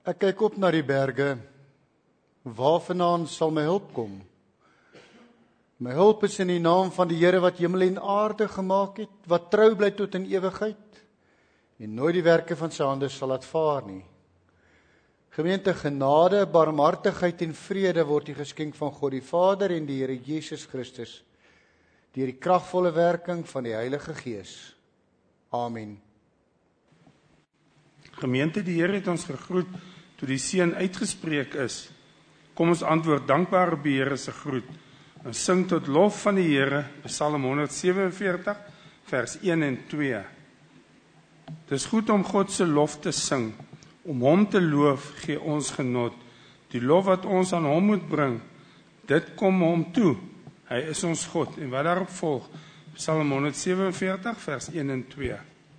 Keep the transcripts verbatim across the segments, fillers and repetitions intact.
Ek kyk op na die berge, waarvandaan sal my hulp kom? My hulp is in die naam van die Here wat hemel en aarde gemaak het, wat trou bly tot in ewigheid, en nooit die werke van sy hande sal laat vaar nie. Gemeente, genade, barmhartigheid en vrede word die geskenk van God die Vader en die Here Jesus Christus, deur die kragvolle werking van die Heilige Gees. Amen. Gemeente, die Here het ons gegroet toe die seën uitgespreek is. Kom ons antwoord dankbaar op die Here se groet en sing tot lof van die Here, Psalm honderd sewenveertig, vers een en twee. Het is goed om God se lof te sing, om hom te loof gee ons genot. Die lof wat ons aan hom moet bring, dit kom hom toe. Hy is ons God. En wat daarop volg, Psalm honderd sewenveertig, vers een en twee.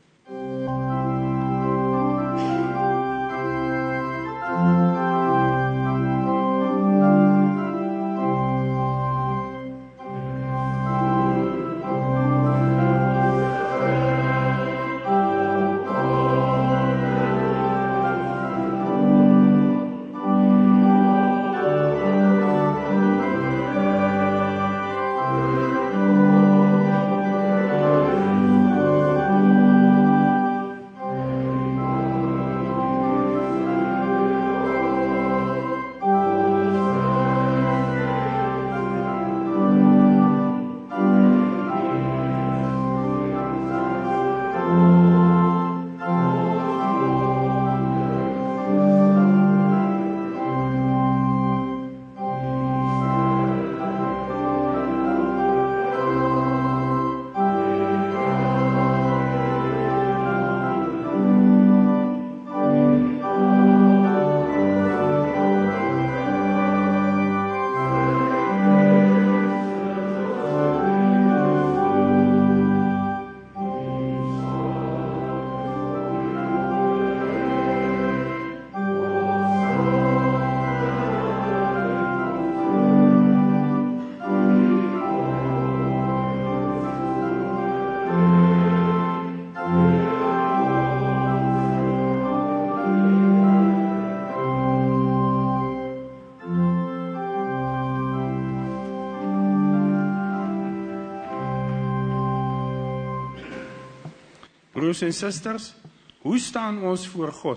Broers en susters, hoe staan ons voor God?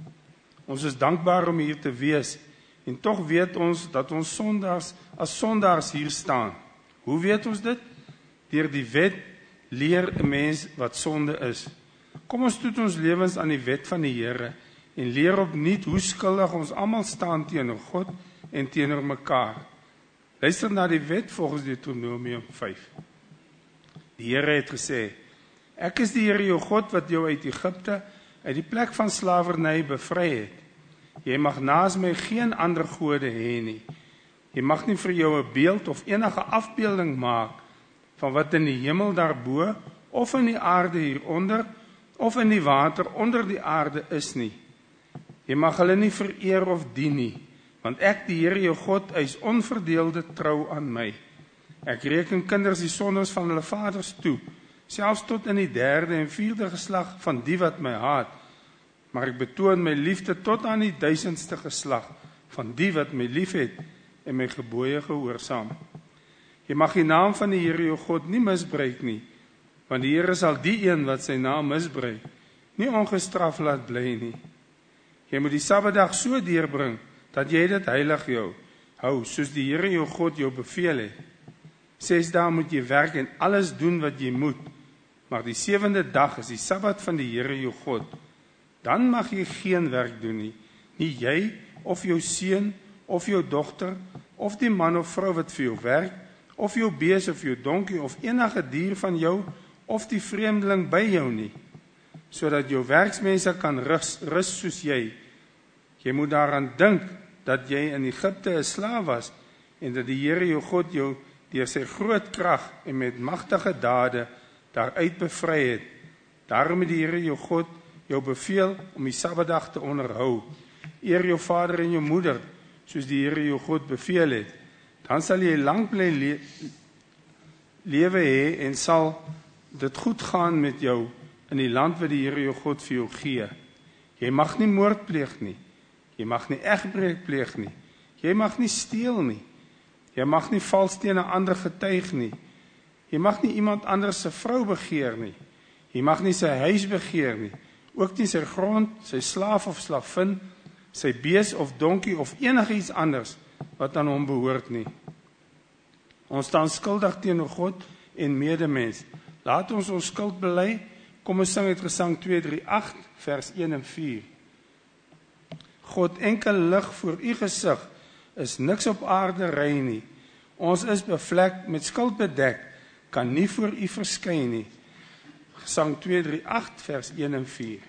Ons is dankbaar om hier te wees, en tog weet ons dat ons sondaars as sondaars hier staan. Hoe weet ons dit? Deur die wet leer 'n mens wat sonde is. Kom ons toets ons lewens aan die wet van die Here en leer opnuut hoe skuldig ons almal staan teenoor God en teenoor mekaar. Luister na die wet volgens Deuteronomium vyf. Die Here het gesê: Ek is die Here jou God wat jou uit Egipte, uit die plek van slawerny bevry het. Jy mag naas my geen ander gode hê nie. Jy mag nie vir jou 'n beeld of enige afbeelding maak van wat in die hemel daarbo, of in die aarde hieronder, of in die water onder die aarde is nie. Jy mag hulle nie vereer of dien nie, want ek, die Here jou God, is onverdeelde trou aan my. Ek reken kinders die sondes van hulle vaders toe, selfs tot in die derde en vierde geslag van die wat my haat, maar ek betoon my liefde tot aan die duisendste geslag van die wat my lief het en my gebooie gehoorsaam. Jy mag die naam van die Here jou God nie misbruik nie, want die Here sal die een wat sy naam misbruik nie ongestraf laat bly nie. Jy moet die Sabbatdag so deurbring dat jy dit heilig jou hou, soos die Here jou God jou beveel het. Ses dae moet jy werk en alles doen wat jy moet, maar die sewende dag is die Sabbat van die Here jou God. Dan mag jy geen werk doen nie, nie jy of jou seun of jou dogter of die man of vrou wat vir jou werk, of jou bees of jou donkie of enige dier van jou of die vreemdeling by jou nie, sodat jou werksmense kan rus, rus soos jy. Jy moet daaraan dink dat jy in Egipte 'n slaaf was en dat die Here jou God jou deur sy groot krag en met magtige dade daaruit bevry het. Daarom het die Here jou God jou beveel om die Sabbatdag te onderhou. Eer jou vader en jou moeder, soos die Here jou God beveel het. Dan sal jy lank bly le lewe hê en sal dit goed gaan met jou in die land wat die Here jou God vir jou gee. Jy mag nie moord pleeg nie. Jy mag nie egbreek pleeg nie. Jy mag nie steel nie. Jy mag nie vals teen 'n ander getuig nie. Jy mag nie iemand anders se vrou begeer nie. Jy mag nie sy huis begeer nie. Ook nie sy grond, sy slaaf of slavin, sy bees of donkie of enigiets anders wat aan hom behoort nie. Ons staan skuldig teenoor God en medemens. Laat ons ons skuld bely. Kom ons sing uit Gesang twee drie agt vers een en vier. God, enkel lig voor u gesig is niks op aarde rein nie. Ons is bevlek met skuld bedek, kan nie voor u verskyn nie. Gesang twee drie agt vers een en vier.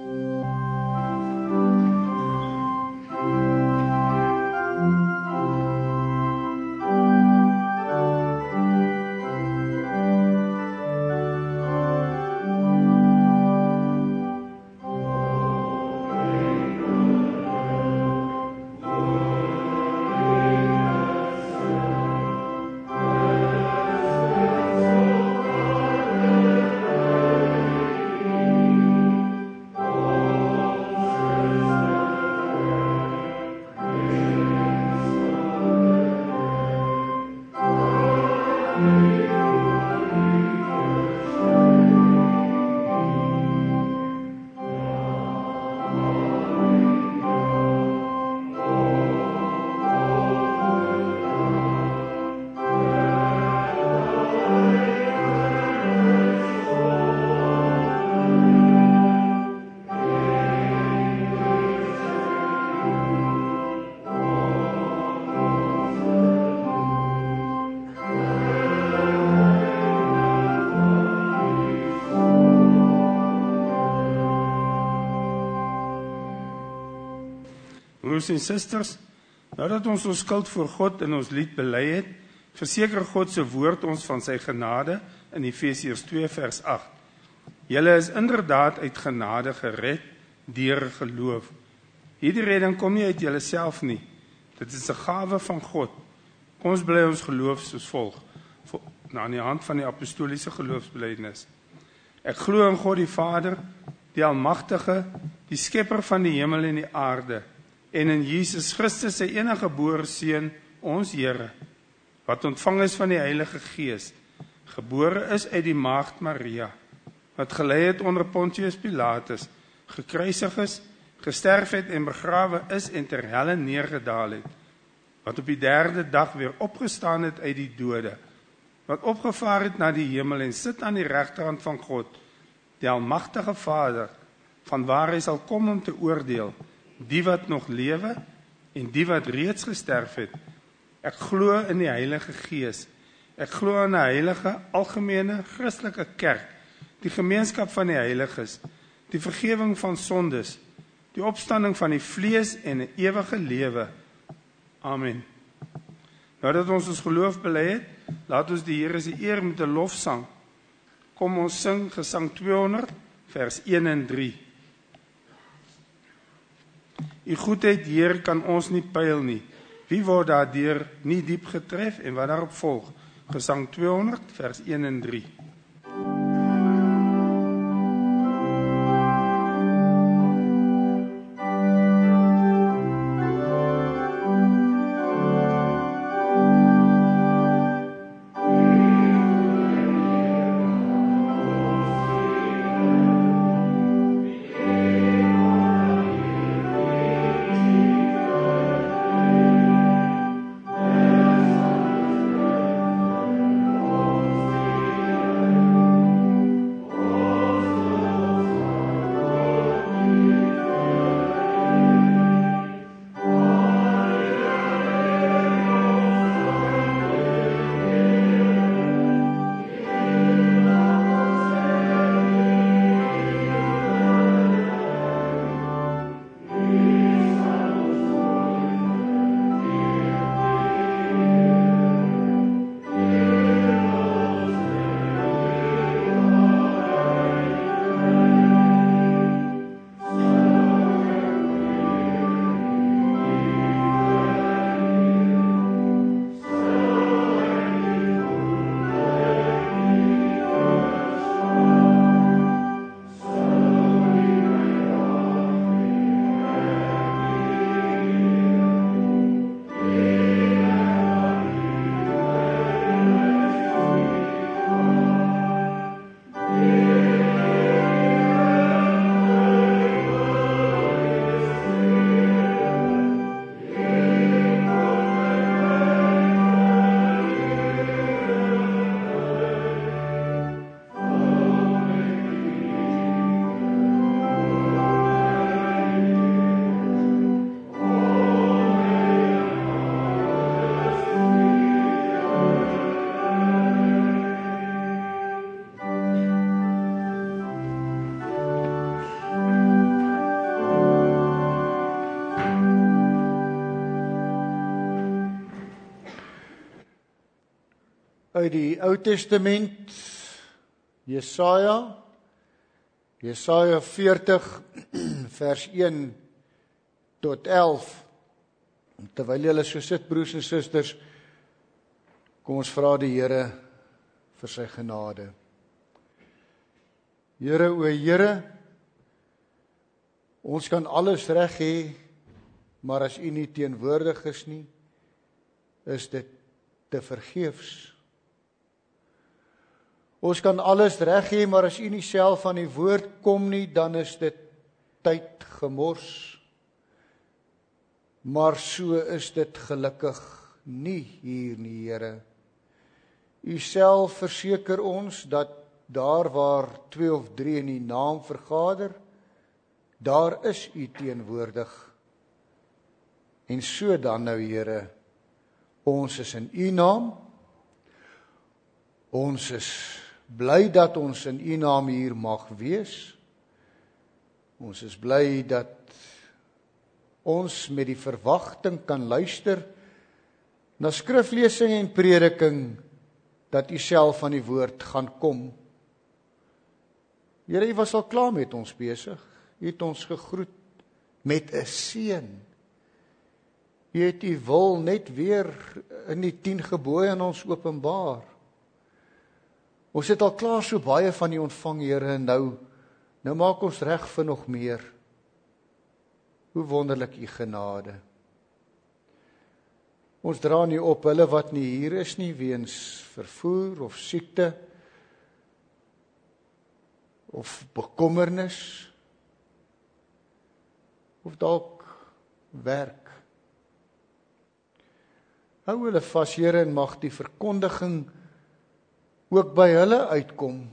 Broers en susters, nadat ons ons skuld voor God in ons lied bely het, verseker God se woord ons van sy genade in Efesiërs twee vers agt. Julle is inderdaad uit genade gered deur geloof. Hierdie redding kom nie uit julleself nie. Dit is 'n gawe van God. Kom ons bely ons geloof soos volg, na aan die hand van die apostoliese geloofsbelijdenis. Ek glo in God die Vader, die Almagtige, die skepper van die hemel en die aarde, en in Jesus Christus sy enige gebore Seun, ons Here, wat ontvang is van die Heilige Gees, gebore is uit die maagd Maria, wat gelei het onder Pontius Pilatus, gekruisig is, gesterf het en begrawe is en ter helle neergedaal het, wat op die derde dag weer opgestaan het uit die dode, wat opgevaar het na die hemel en sit aan die regterhand van God, die Almagtige Vader, van waar hy sal kom om te oordeel, die wat nog lewe en die wat reeds gesterf het. Ek glo in die Heilige Gees. Ek glo in 'n heilige, algemene, Christelike kerk, die gemeenskap van die heiliges, die vergewing van sondes, die opstanding van die vlees en 'n ewige lewe. Amen. Nadat ons ons geloof bely het, laat ons die Here se eer met 'n lofsang. Kom ons sing Gesang tweehonderd, vers een en drie. U goedheid, Heer, kan ons nie pyl nie. Wie word daardeur nie diep getref en wat daarop volg? Gesang tweehonderd, vers een en drie. uit die Ou Testament, Jesaja, Jesaja veertig vers een tot elf. Terwyl julle so sit, broers en susters, kom ons vra die Here vir sy genade. Here, o Here, ons kan alles reg hê, maar as U nie teenwoordig is nie, is dit te vergeefs. Ons kan alles reg hê, maar as U nie self aan die woord kom nie, dan is dit tyd gemors. Maar so is dit gelukkig nie hier nie, Here. U self verseker ons dat daar waar twee of drie in U naam vergader, daar is U teenwoordig. En so dan nou, Here, ons is in U naam, ons is bly dat ons in U naam hier mag wees, ons is bly dat ons met die verwagting kan luister na skriflesing en prediking, dat U self aan die woord gaan kom. Here, U was al klaar met ons besig, U het ons gegroet met 'n seën. U het U wil net weer in die tien gebooie aan ons openbaar. Ons het al klaar so baie van U ontvang, Here, en nou, nou maak ons reg vir nog meer. Hoe wonderlik U genade. Ons dra nie op hulle wat nie hier is nie, weens vervoer of siekte, of bekommernis, of dalk werk. Hou hulle vas, Here, en mag die verkondiging ook by hulle uitkom.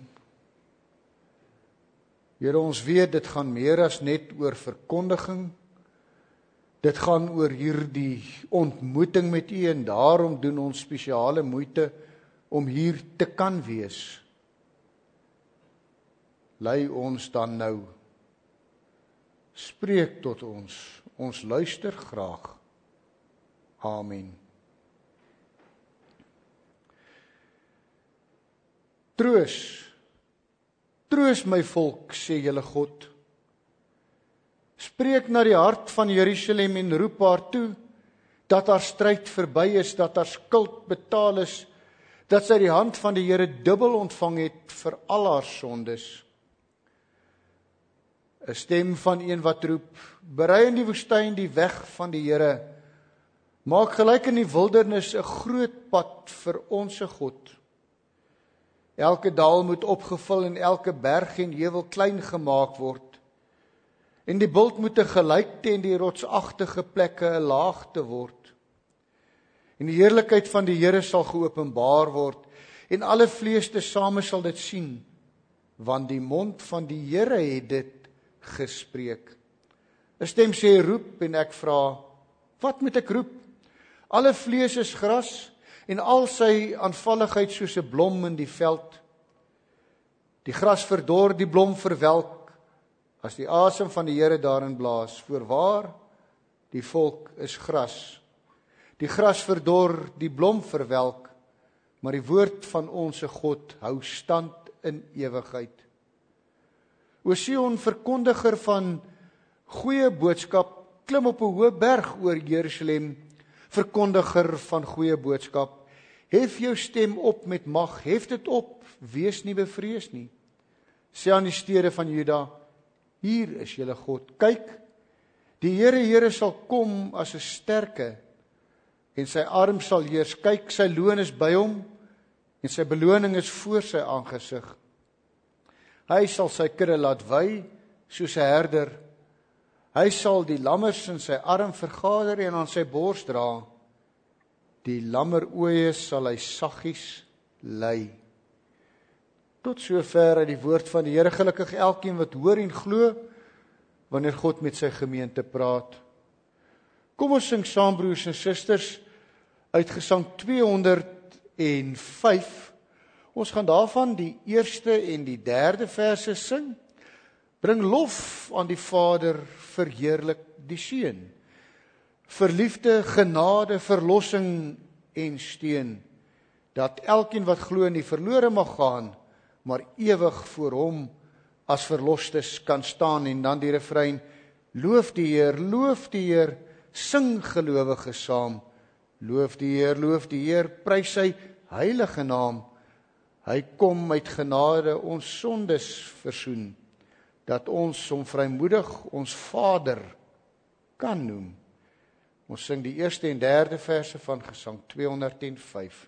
Here, ons weet, dit gaan meer as net oor verkondiging. Dit gaan oor hierdie ontmoeting met U, en daarom doen ons spesiale moeite om hier te kan wees. Lei ons dan nou. Spreek tot ons. Ons luister graag. Amen. Troos. Troos my volk, sê julle God. Spreek na die hart van Jerusalem en roep haar toe, dat haar stryd verby is, dat haar skuld betaal is, dat sy die hand van die Here dubbel ontvang het vir al haar sondes. 'n Stem van een wat roep, berei in die woestyn die weg van die Here, maak gelyk in die wildernis 'n groot pad vir onsse God. Elke dal moet opgevul en elke berg en heuwel klein gemaak word. En die bult moet 'n gelykte en die rotsagtige plekke 'n laagte word. En die heerlikheid van die Here sal geopenbaar word, en alle vlees tesame sal dit sien, want die mond van die Here het dit gespreek. 'n Stem sê roep, en ek vra, wat moet ek roep? Alle vlees is gras, en al sy aanvalligheid soos 'n blom in die veld. Die gras verdor, die blom verwelk, as die asem van die Here daarin blaas. Voorwaar, die volk is gras. Die gras verdor, die blom verwelk, maar die woord van onsse God hou stand in ewigheid. O Sion, verkondiger van goeie boodskap, klim op 'n hoë berg oor Jerusalem, verkondiger van goeie boodskap, hef jou stem op met mag, hef dit op, wees nie bevrees nie. Sê aan die stede van Juda, hier is julle God. Kyk, die Here, Here sal kom as 'n sterke, en sy arm sal heers. Kyk, sy loon is by hom, en sy beloning is voor sy aangesig. Hy sal sy kudde laat wei, soos 'n herder. Hy sal die lammers in sy arm vergader en aan sy bors dra. Die lammeroë sal hy saggies lei. Tot sover uit die woord van die Here. Gelukkig elkeen wat hoor en glo, wanneer God met sy gemeente praat. Kom ons sing saam, broers en susters, uit Gesang tweehonderd en vyf. Ons gaan daarvan die eerste en die derde verse sing. Bring lof aan die Vader, verheerlik die Seun. Vir liefde, genade, verlossing en steun. dat elkeen wat glo nie verlore mag gaan, maar ewig voor hom as verlostes kan staan. En dan die refrein, loof die Heer, loof die Heer, sing gelowiges saam. Loof die Heer, loof die Heer, prys sy heilige naam. Hy kom uit genade ons sondes versoen, dat ons hom vrymoedig ons Vader kan noem. Ons sing die eerste en derde verse van Gesang tweehonderd en vyf.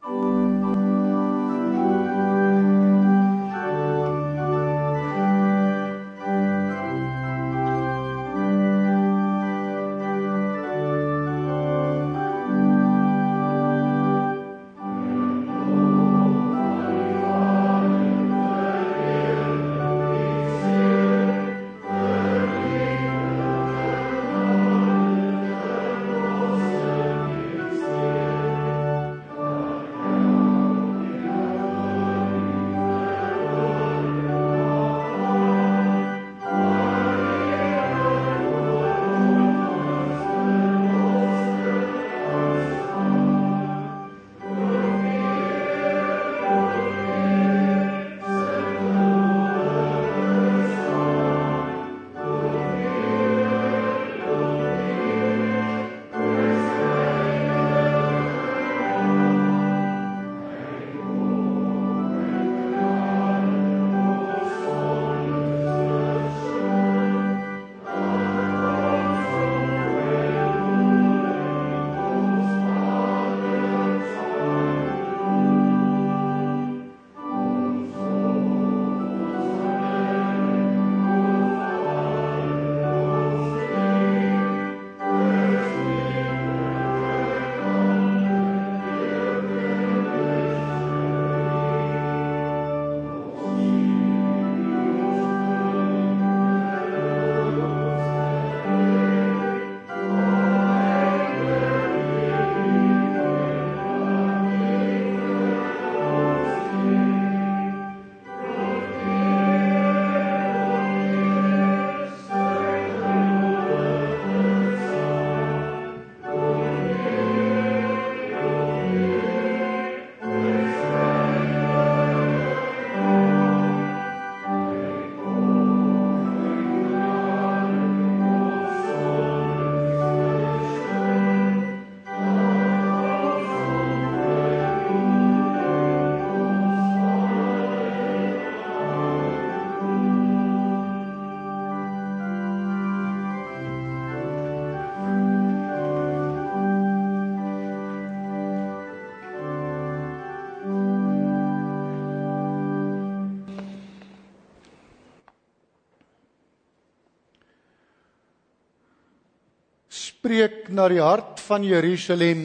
Spreek na die hart van Jerusalem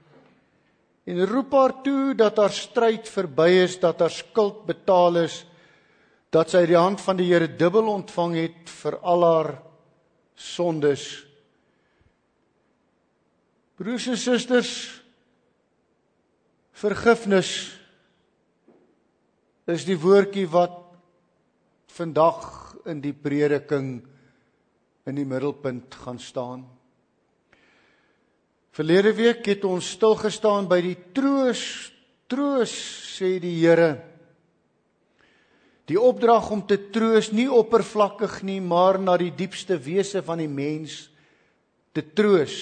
en roep haar toe dat haar stryd verby is, dat haar skuld betaal is, dat sy die hand van die Here dubbel ontvang het vir al haar sondes. Broers en susters, vergifnis is die woordjie wat vandag in die prediking in die middelpunt gaan staan. Verlede week het ons stilgestaan by die troos, troos, sê die Here. Die opdrag om te troos, nie oppervlakkig nie, maar na die diepste wese van die mens te troos.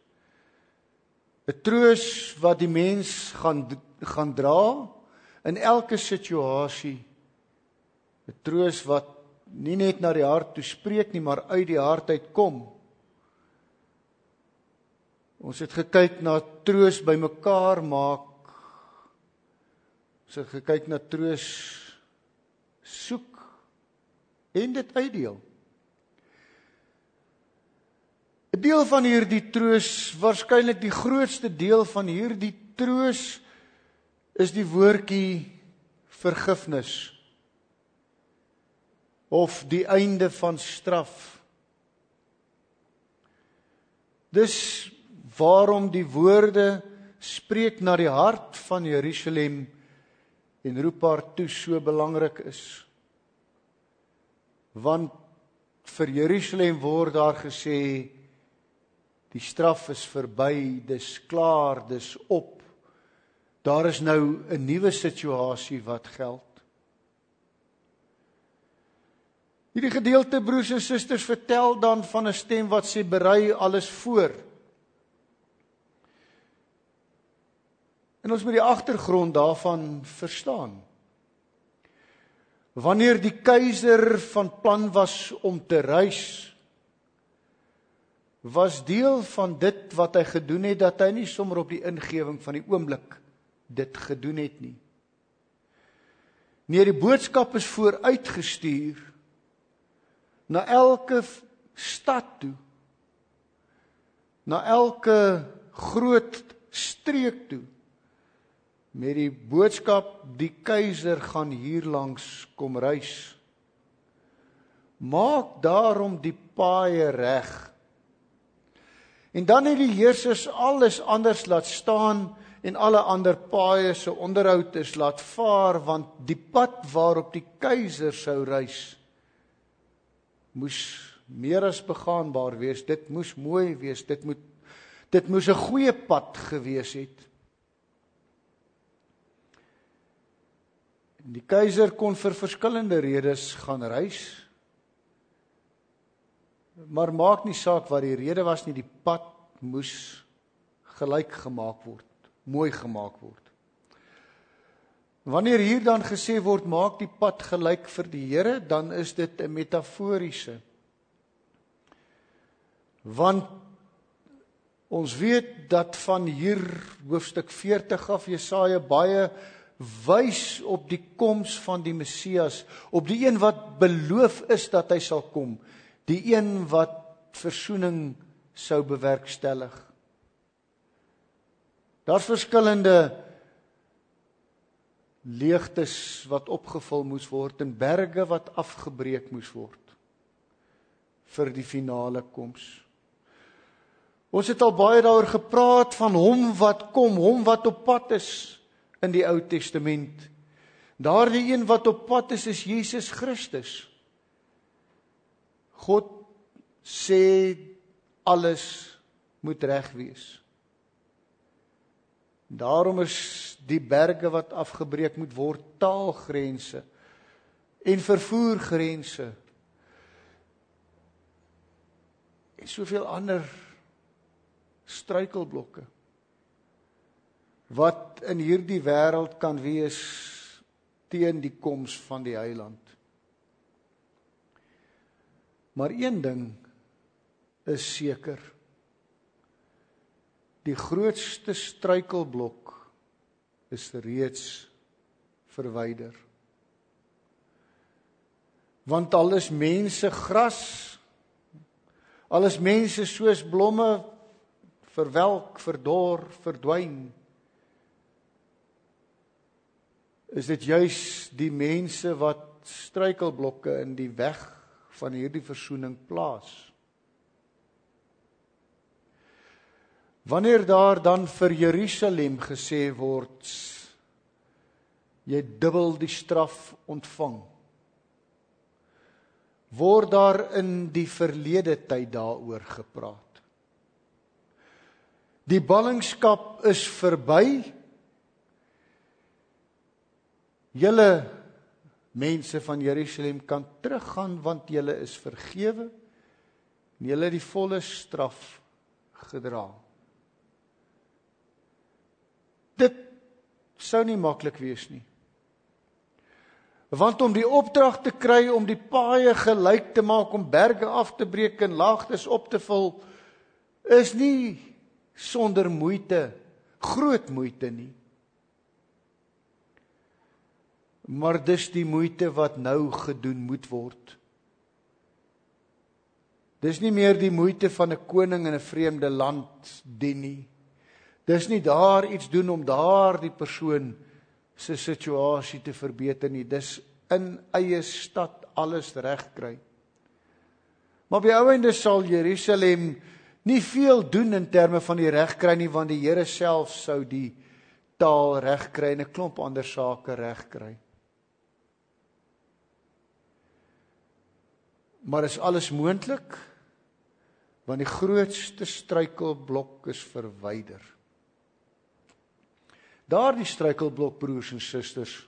'n Troos wat die mens gaan, gaan dra in elke situasie. 'n Troos wat nie net na die hart toe spreek nie, maar uit die hart uitkom. Ons het gekyk na troos by mekaar maak. Ons het gekyk na troos soek en dit uitdeel. 'n Deel van hierdie troos, waarskynlik die grootste deel van hierdie troos, is die woordjie vergifnis of die einde van straf. Dis waarom die woorde spreek na die hart van Jerusalem en roep haar toe so belangrik is. Want vir Jerusalem word daar gesê, die straf is verby, dis klaar, dis op. Daar is nou 'n nuwe situasie wat geld. Hierdie gedeelte, broers en susters, vertel dan van 'n stem wat sê, berei alles voor. En ons moet die agtergrond daarvan verstaan. Wanneer die keiser van plan was om te reis, was deel van dit wat hy gedoen het, dat hy nie sommer op die ingewing van die oomblik dit gedoen het nie. Nee, die boodskap is vooruitgestuur na elke stad toe, na elke groot streek toe, met die boodskap, die keiser gaan hierlangs kom reis. Maak daarom die paaie reg. En dan het die heersers alles anders laat staan en alle ander paaie se onderhoud is laat vaar, want die pad waarop die keiser sou reis, moes meer as begaanbaar wees, dit moes mooi wees, dit moet, dit moes 'n goeie pad gewees het. Die keiser kon vir verskillende redes gaan reis, maar maak nie saak wat die rede was nie, die pad moes gelyk gemaak word, mooi gemaak word. Wanneer hier dan gesê word, maak die pad gelyk vir die Here, dan is dit 'n metaforiese. Want ons weet dat van hier hoofstuk veertig af Jesaja baie wys op die koms van die Messias, op die een wat beloof is dat hy sal kom, die een wat versoening sou bewerkstellig. Daar's verskillende leegtes wat opgevul moes word en berge wat afgebreek moes word vir die finale koms. Ons het al baie daaroor gepraat van hom wat kom, hom wat op pad is in die Ou Testament. Daardie een wat op pad is, is Jesus Christus. God sê alles moet reg wees. Daarom is die berge wat afgebreek moet word, taalgrense en vervoergrense en soveel ander struikelblokke wat in hierdie wêreld kan wees teen die koms van die Heiland. Maar een ding is seker. Die grootste struikelblok is reeds verwyder. Want al is mense gras, al is mense soos blomme verwelk, verdor, verdwyn, is dit juis die mense wat struikelblokke in die weg van hierdie versoening plaas. Wanneer daar dan vir Jerusalem gesê word, jy dubbel die straf ontvang, word daar in die verlede tyd daaroor gepraat. Die ballingskap is verby. Julle mense van Jerusalem kan teruggaan, want julle is vergewe en julle het die volle straf gedra. Dit sou nie maklik wees nie. Want om die opdrag te kry om die paaie gelyk te maak, om berge af te breek en laagtes op te vul, is nie sonder moeite, groot moeite nie. Maar dis die moeite wat nou gedoen moet word. Dis nie meer die moeite van 'n koning in 'n vreemde land dien nie. Dis nie daar iets doen om daar die persoon se situasie te verbeter nie. Dis in eie stad alles reg kry. Maar op die ou einde sal Jerusalem nie veel doen in terme van die reg kry nie, want die Here self sou die taal reg kry en 'n klomp ander sake reg kry. Maar is alles moontlik? Want die grootste struikelblok is verwyder. Daardie struikelblok, broers en susters,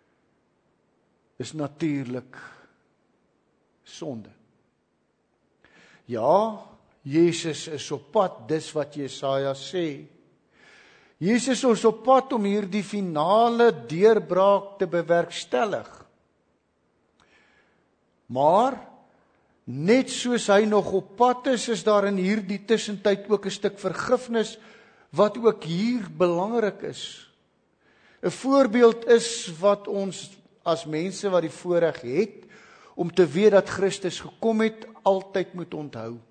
is natuurlik sonde. Ja, Jesus is op pad, dis wat Jesaja sê. Jesus is op pad om hierdie finale deurbraak te bewerkstellig. Maar, net soos hy nog op pad is, is daar in hierdie tussentyd ook 'n stuk vergifnis, wat ook hier belangrik is. 'n Voorbeeld is wat ons as mense wat die voorreg het, om te weet dat Christus gekom het, altyd moet onthou.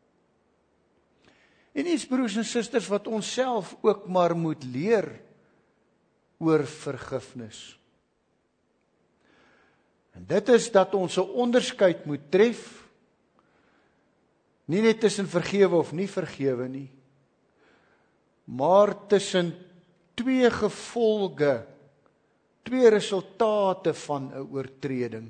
En iets, broers en susters, wat ons self ook maar moet leer oor vergifnis. En dit is dat ons 'n onderskeid moet tref, nie net tussen vergewe of nie vergewe nie, maar tussen twee gevolge, twee resultate van 'n oortreding.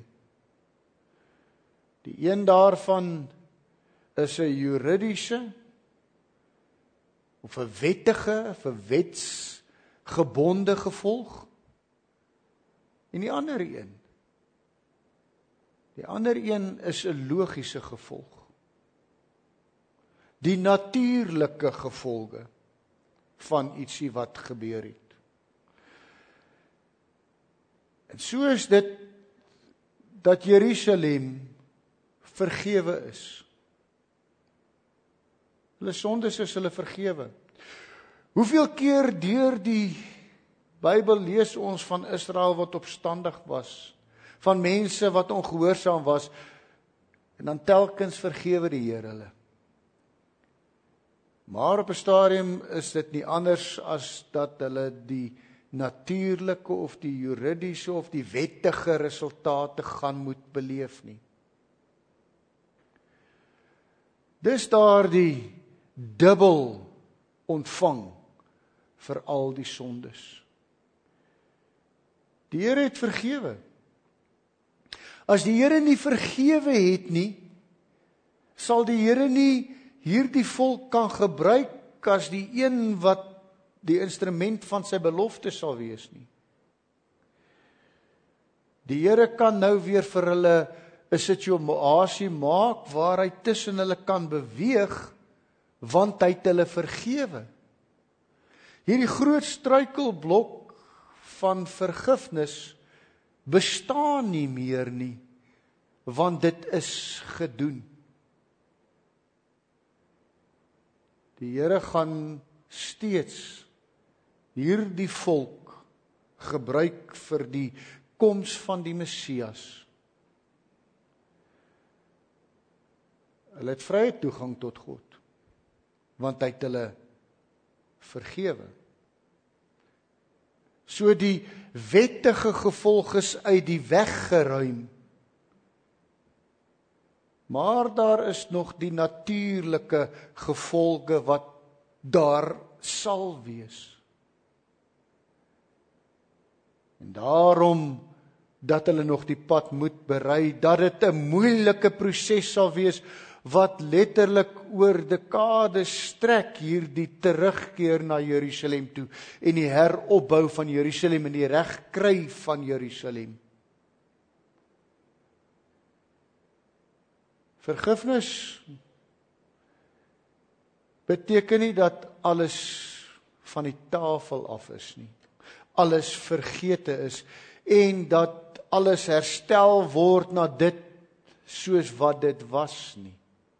Die een daarvan is 'n juridiese, of 'n wettige, of 'n wetsgebonde gevolg. En die ander een, die ander een is 'n logiese gevolg. Die natuurlike gevolge van ietsie wat gebeur het. En so is dit dat Jerusalem vergewe is. Hulle sondes is hulle vergewe. Hoeveel keer deur die Bybel lees ons van Israel wat opstandig was, van mense wat ongehoorsaam was, en dan telkens vergewe die Here hulle. Maar op 'n stadium is dit nie anders as dat hulle die natuurlike of die juridiese of die wettige resultate gaan moet beleef nie. Dis daar die dubbel ontvang vir al die sondes. Die Here het vergewe. As die Here nie vergewe het nie, sal die Here nie hierdie volk kan gebruik as die een wat die instrument van sy belofte sal wees nie. Die Here kan nou weer vir hulle 'n situasie maak waar hy tussen hulle kan beweeg, want hy het hulle vergewe. Hierdie groot struikelblok van vergifnis bestaan nie meer nie, want dit is gedoen. Die Here gaan steeds hierdie volk gebruik vir die koms van die Messias. Hulle het vrye toegang tot God, want hy het hulle vergewe. So die wettige gevolg is uit die weg geruim. Maar daar is nog die natuurlike gevolge wat daar sal wees. En daarom dat hulle nog die pad moet berei, dat dit 'n moeilike proses sal wees, wat letterlik oor dekades strek, hierdie terugkeer na Jerusalem toe, en die heropbou van Jerusalem, en die regkry van Jerusalem. Vergifnis beteken nie dat alles van die tafel af is nie, alles vergete is, en dat alles herstel word na dit soos wat dit was nie.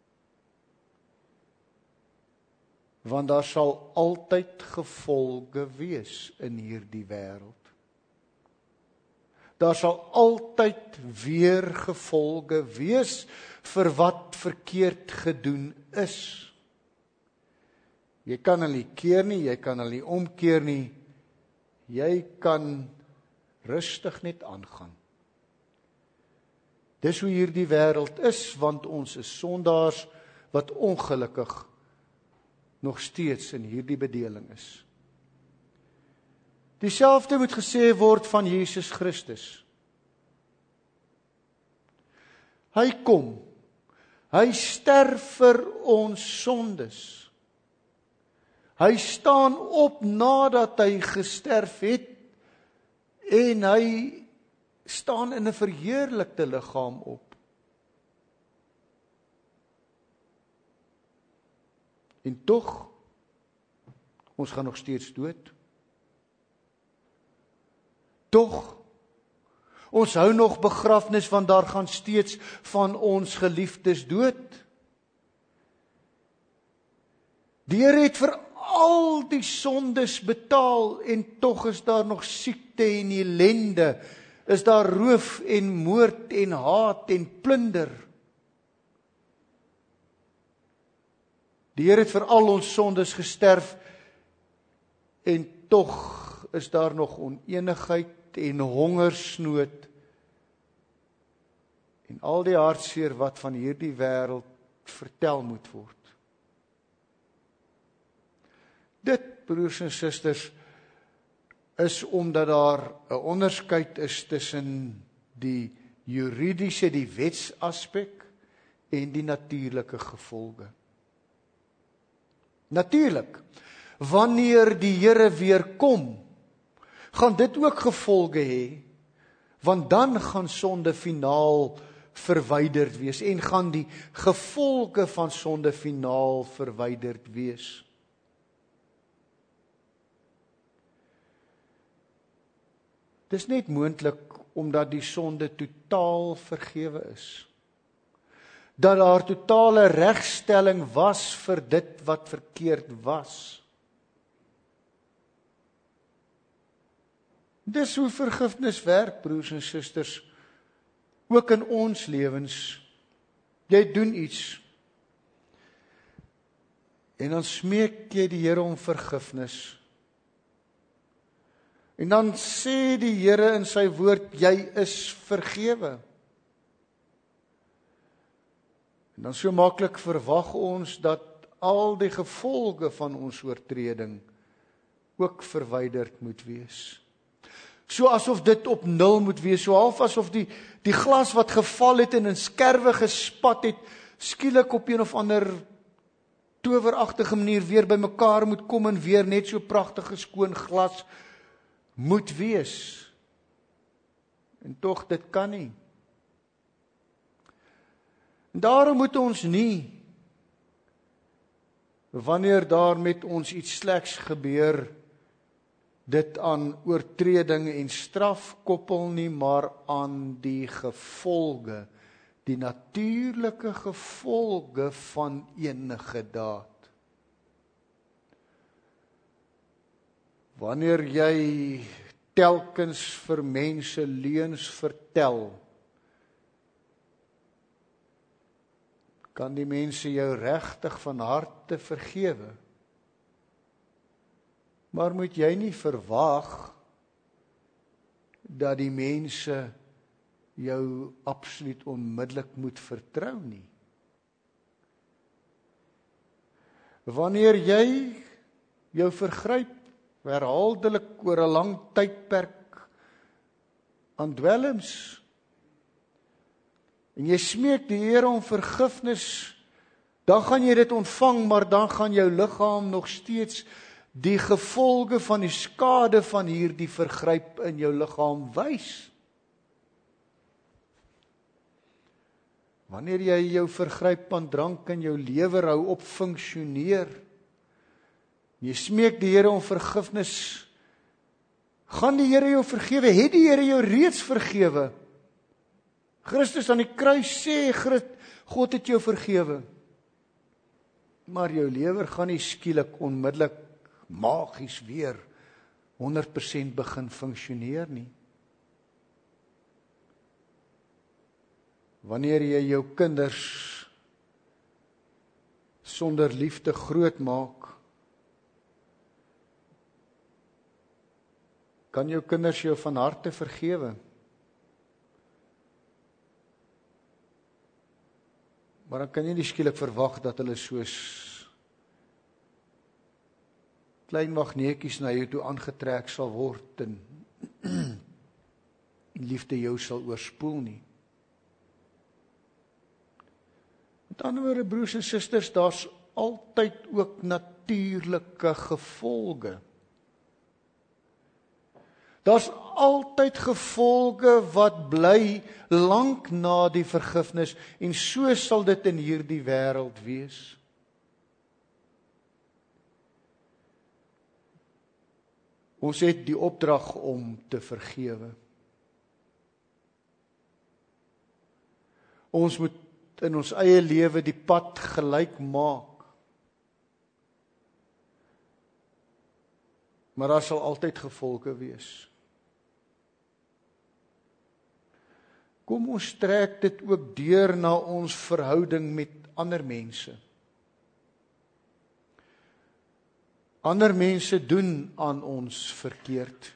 Want daar sal altyd gevolge wees in hierdie wêreld. Daar sal altyd weer gevolge wees vir wat verkeerd gedoen is. Jy kan hulle nie keer nie, jy kan hulle nie omkeer nie, jy kan rustig net aangaan. Dis hoe hierdie wêreld is, want ons is sondaars wat ongelukkig nog steeds in hierdie bedeling is. Dieselfde moet gesê word van Jesus Christus. Hy kom, hy sterf vir ons sondes. Hy staan op nadat hy gesterf het en hy staan in 'n verheerlikte liggaam op. En tog, ons gaan nog steeds dood. Tog, ons hou nog begrafnis, want daar gaan steeds van ons geliefdes dood. Die Here het vir al die sondes betaal en tog is daar nog siekte en ellende, is daar roof en moord en haat en plunder. Die Here het vir al ons sondes gesterf en tog is daar nog onenigheid en hongersnood en al die hartseer wat van hierdie wêreld vertel moet word. Dit, broers en susters, is omdat daar 'n onderskeid is tussen die juridiese, die wetsaspek en die natuurlike gevolge. Natuurlik, wanneer die Here weer kom, gaan dit ook gevolge hê, want dan gaan sonde finaal verwyderd wees en gaan die gevolge van sonde finaal verwyderd wees. Dis net moontlik omdat die sonde totaal vergewe is. Dat daar totale regstelling was vir dit wat verkeerd was. Dis hoe vergifnis werk, broers en susters, ook in ons lewens. Jy doen iets en dan smeek jy die Here om vergifnis. En dan sê die Here in sy woord, jy is vergewe. En dan so maklik verwag ons dat al die gevolge van ons oortreding ook verwyderd moet wees. So asof dit op nul moet wees, so half asof die, die glas wat geval het en in skerwe gespat het, skielik op een of ander toweragtige manier weer by mekaar moet kom en weer net so pragtige skoon glas moet wees. En tog, dit kan nie. En daarom moet ons nie, wanneer daar met ons iets slegs gebeur, dit aan oortreding en straf koppel nie, maar aan die gevolge, die natuurlike gevolge van enige daad. Wanneer jy telkens vir mense leuns vertel, kan die mense jou regtig van harte vergewe. Maar moet jy nie verwag dat die mense jou absoluut onmiddellik moet vertrou nie. Wanneer jy jou vergryp herhaaldelik oor 'n lang tydperk aan dwelms en jy smeek die Here om vergifnis, dan gaan jy dit ontvang, maar dan gaan jou liggaam nog steeds die gevolge van die skade van hierdie vergryp in jou liggaam wys. Wanneer jy jou vergryp aan drank in jou lewer hou op funksioneer, jy smeek die Here om vergifnis, gaan die Here jou vergewe? Het die Here jou reeds vergewe? Christus aan die kruis sê, God het jou vergewe. Maar jou lewer gaan nie skielik onmiddellik magies weer honderd persent begin funksioneer nie. Wanneer jy jou kinders sonder liefde grootmaak, kan jou kinders jou van harte vergewe. Maar dan kan jy nie skielik verwag dat hulle soos klein magneetjies na jou toe aangetrek sal word en liefde jou sal oorspoel nie. Met ander woorde, broers en susters, daar's altyd ook natuurlike gevolge. Daar's altyd gevolge wat bly lank na die vergifnis, en so sal dit in hierdie wêreld wees. Ons het die opdrag om te vergewe. Ons moet in ons eie lewe die pad gelyk maak. Maar daar sal altyd gevolge wees. Kom ons trek dit ook deur na ons verhouding met ander mense. Ander mense doen aan ons verkeerd.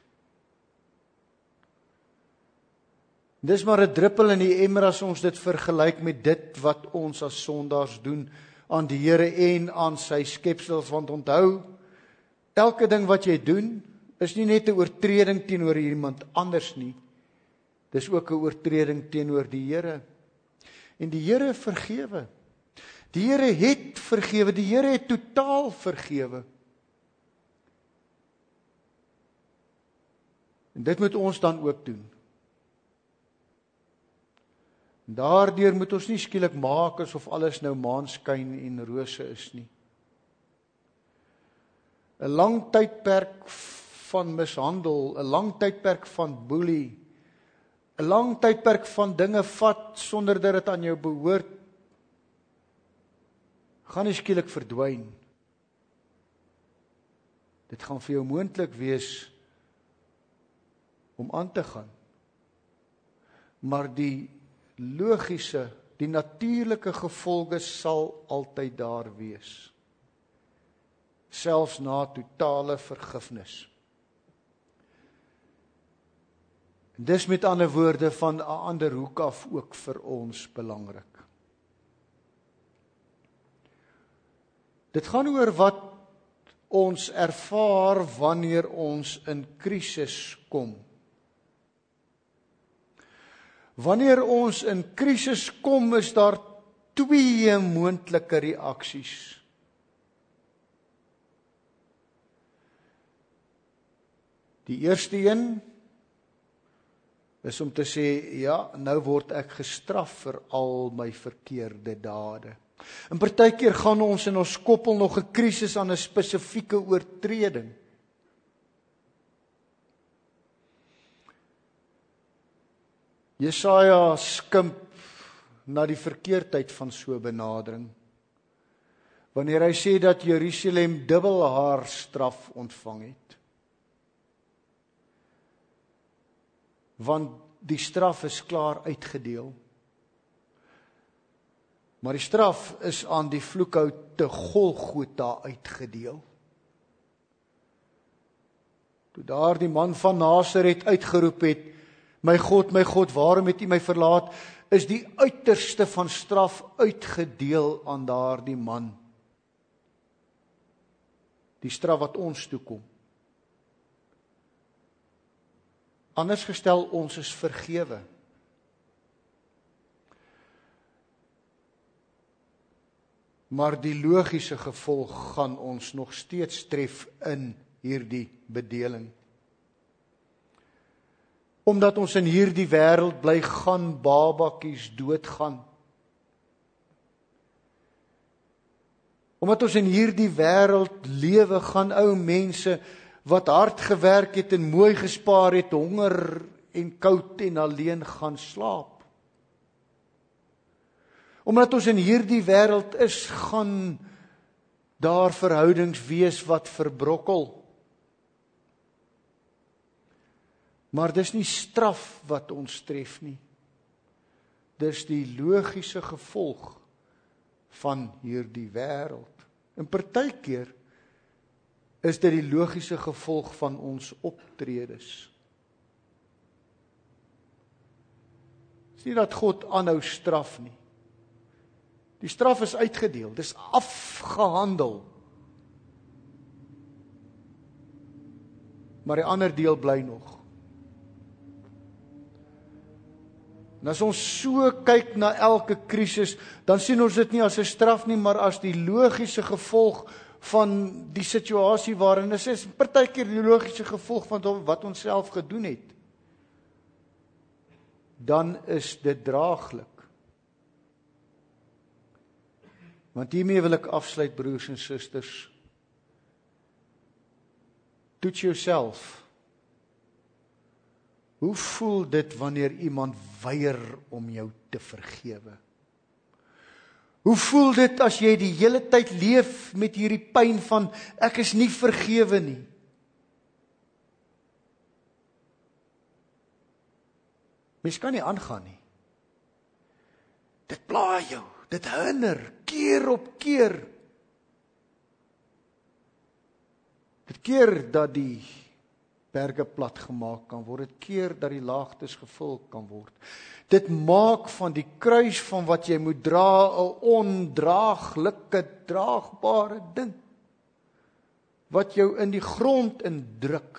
Dis maar 'n druppel in die emmer as ons dit vergelyk met dit wat ons as sondaars doen aan die Here en aan sy skepsels, want onthou, elke ding wat jy doen, is nie net 'n oortreding teenoor iemand anders nie. Dis ook 'n oortreding teenoor die Here. En die Here vergewe. Die Here het vergewe, die Here het totaal vergewe. En dit moet ons dan ook doen. Daardeur moet ons nie skielik maak asof alles nou maanskyn en rose is nie. 'n Lang tydperk van mishandel, 'n lang tydperk van boelie, 'n lang tydperk van dinge vat sonder dat dit aan jou behoort, gaan nie skielik verdwyn. Dit gaan vir jou moontlik wees om aan te gaan. Maar die logiese, die natuurlike gevolge sal altyd daar wees. Selfs na totale vergifnis. Dis met ander woorde van 'n ander hoek af ook vir ons belangrik. Dit gaan oor wat ons ervaar wanneer ons in krisis kom. Wanneer ons in krisis kom, is daar twee moontlike reaksies. Die eerste een is om te sê, ja, nou word ek gestraf vir al my verkeerde dade. En partykeer gaan ons in ons koppel nog 'n krisis aan 'n spesifieke oortreding. Jesaja skimp na die verkeerdheid van so 'n benadering, wanneer hy sê dat Jerusalem dubbel haar straf ontvang het. Want die straf is klaar uitgedeel. Maar die straf is aan die vloekhout te Golgotha uitgedeel. Toe daar die man van Nasaret uitgeroep het, my God, my God, waarom het U my verlaat, is die uiterste van straf uitgedeel aan daardie man. Die straf wat ons toekom. Anders gestel, ons is vergewe. Maar die logiese gevolg gaan ons nog steeds tref in hierdie bedeling. Omdat ons in hierdie wêreld bly gaan babakies doodgaan. Omdat ons in hierdie wêreld lewe, gaan ou mense wat hard gewerk het en mooi gespaar het, honger en koud en alleen gaan slaap. Omdat ons in hierdie wêreld is, gaan daar verhoudings wees wat verbrokkel. Maar dis nie straf wat ons tref nie. Dis die logiese gevolg van hierdie wêreld. En partykeer is dit die logiese gevolg van ons optredes. Dis nie dat God aanhou straf nie. Die straf is uitgedeel, dis afgehandel. Maar die ander deel bly nog. En as ons so kyk na elke krisis, dan sien ons dit nie as 'n straf nie, maar as die logiese gevolg van die situasie waarin is, is partykeer die logiese gevolg van wat ons self gedoen het. Dan is dit draaglik. Want hiermee wil ek afsluit, broers en susters. Toets jouself. Hoe voel dit wanneer iemand weier om jou te vergewe? Hoe voel dit as jy die hele tyd leef met hierdie pyn van ek is nie vergewe nie? Mens kan nie aangaan nie. Dit pla jou, dit hinder, keer op keer. Dit keer dat die berge plat gemaak kan word, dit keer dat die laagtes gevul kan word. Dit maak van die kruis van wat jy moet dra 'n ondraaglike, draagbare ding, wat jou in die grond indruk.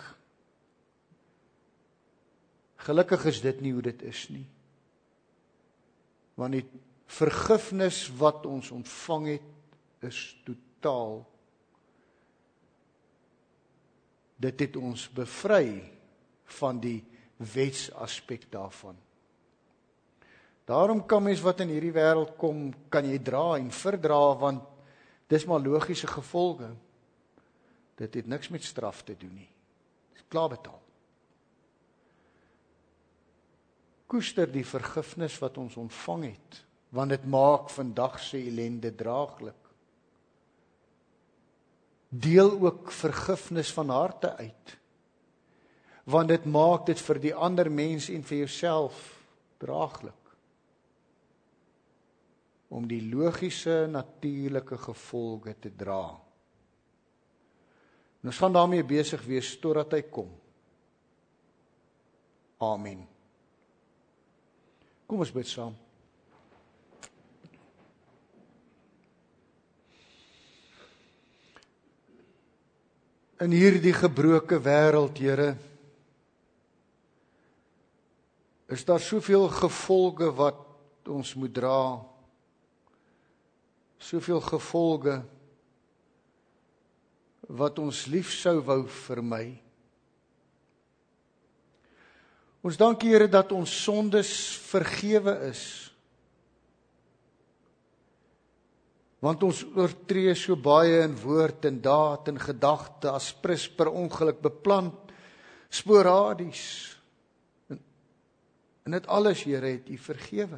Gelukkig is dit nie hoe dit is nie. Want die vergifnis wat ons ontvang het, is totaal. Dit het ons bevry van die wetsaspek daarvan. Daarom kan mens wat in hierdie wêreld kom, kan jy dra en verdra, want dis maar logiese gevolge. Dit het niks met straf te doen nie. Dit is klaar betaal. Koester die vergifnis wat ons ontvang het, want dit maak vandag se ellende draaglik. Deel ook vergifnis van harte uit, want dit maak dit vir die ander mens en vir jouself draaglik. Om die logiese, natuurlike gevolge te dra. En ons gaan daarmee besig wees totdat hy kom. Amen. Kom ons bid saam. In hierdie gebroke wêreld, Here, is daar soveel gevolge wat ons moet dra. Soveel gevolge wat ons lief sou wou vermy. Ons dank U, Here, dat ons sondes vergewe is. Want ons oortree so baie in woord en daad en gedagte as prins per ongeluk beplant, sporadies. En, en dit alles, Here, het U vergewe.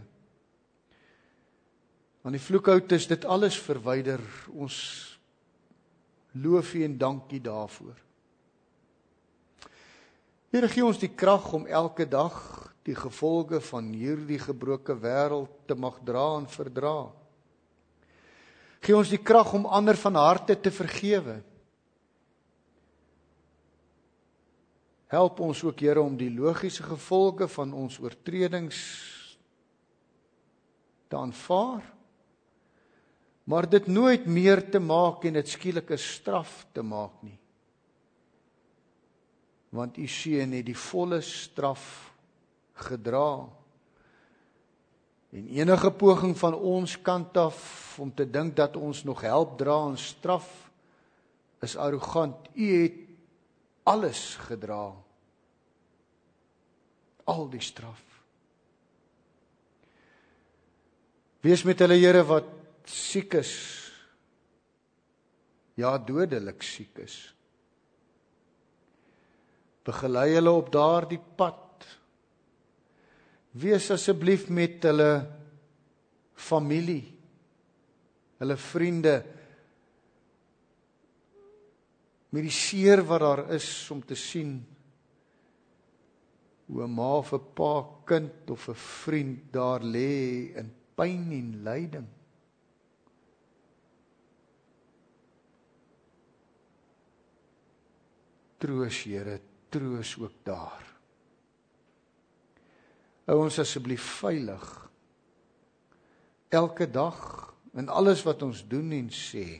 Aan die vloekhout is dit alles verwyder. Ons loof U en dank U daarvoor. Here, gee ons die krag om elke dag die gevolge van hierdie gebroke wêreld te mag dra en verdra. Gee ons die krag om ander van harte te vergewe. Help ons ook, Here, om die logiese gevolge van ons oortredings te aanvaar, maar dit nooit meer te maak en dit skielik 'n straf te maak nie. Want U seun het die volle straf gedra. En enige poging van ons kant af om te dink dat ons nog help dra en straf, is arrogant. U het alles gedra. Al die straf. Wees met hulle, Here, wat siek is. Ja, dodelik siek is. Begelei hulle op daardie pad. Wees asseblief met hulle familie, hulle vriende, met die seer wat daar is om te sien, hoe 'n ma of 'n pa, kind of 'n vriend daar lê in pyn en lyding. Troos, Here, troos ook daar. Hou ons asseblief veilig, elke dag, in alles wat ons doen en sê.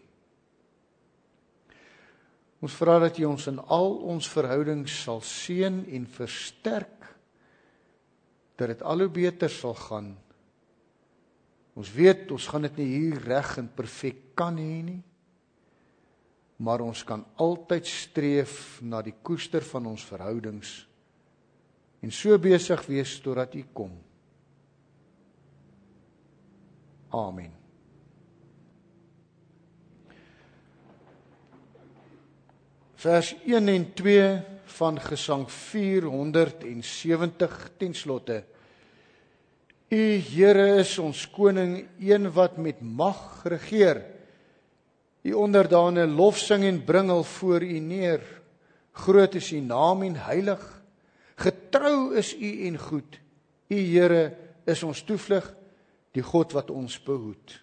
Ons vra dat U ons in al ons verhoudings sal seën en versterk, dat dit al hoe beter sal gaan. Ons weet, ons gaan dit nie hier reg en perfek kan hê nie, maar ons kan altyd streef na die koester van ons verhoudings en so besig wees totdat U kom. Amen. Vers een en twee van Gesang vierhonderdsewentig ten slotte. U Here is ons koning, een wat met mag regeer. U onderdane lofsing en bring hul voor U neer. Groot is U naam en heilig. Getrou is U en goed. U Here is ons toevlug, die God wat ons behoed.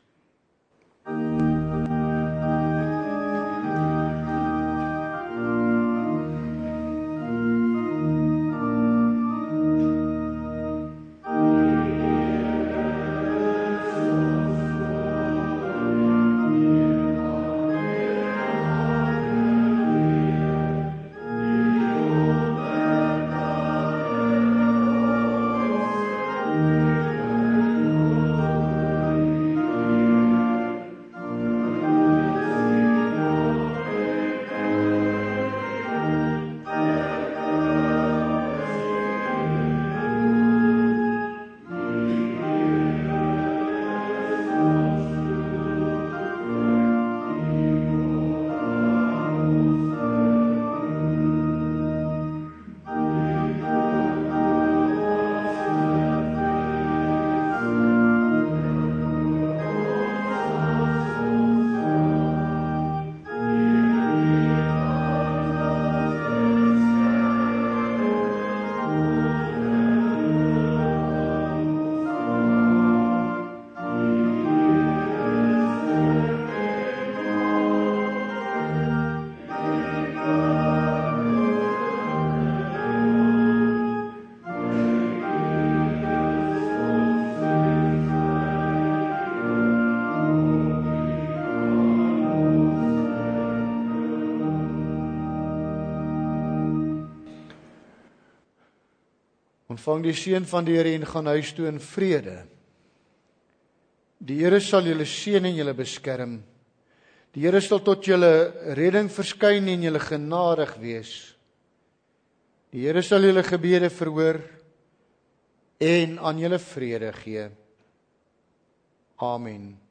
Ontvang die seën van die Here en gaan huis toe in vrede. Die Here sal julle seën en julle beskerm. Die Here sal tot julle redding verskyn en julle genadig wees. Die Here sal julle gebede verhoor en aan julle vrede gee. Amen.